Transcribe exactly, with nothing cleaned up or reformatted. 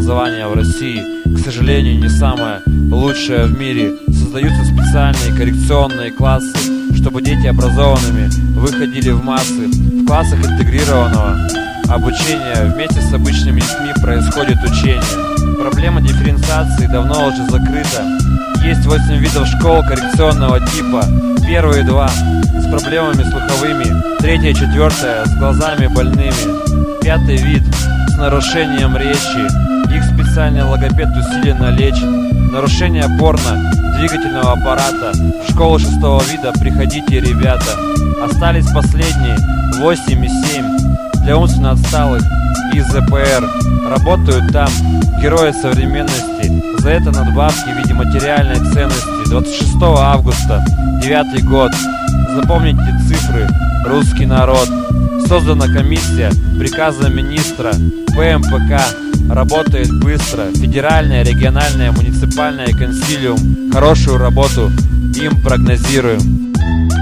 образование в России, к сожалению, не самое лучшее в мире. Создаются специальные коррекционные классы, чтобы дети образованными выходили в массы. В классах интегрированного обучения вместе с обычными детьми происходит учение. Проблема дифференциации давно уже закрыта. Есть восемь видов школ коррекционного типа. Первые два с проблемами слуховыми, третья и четвертая с глазами больными, пятый вид с нарушением речи. Их специальный логопед усиленно лечит. Нарушение опорно-двигательного аппарата. В школу шестого вида приходите, ребята. Остались последние восемь и семь для умственно отсталых и зэ пэ эр. Работают там герои современности. За это надбавки в виде материальной ценности. двадцать шестого августа, девятый год. Запомните цифры, русский народ. Создана комиссия приказом министра. пэ эм пэ ка работает быстро. Федеральная, региональная, муниципальная консилиум. Хорошую работу им прогнозируем.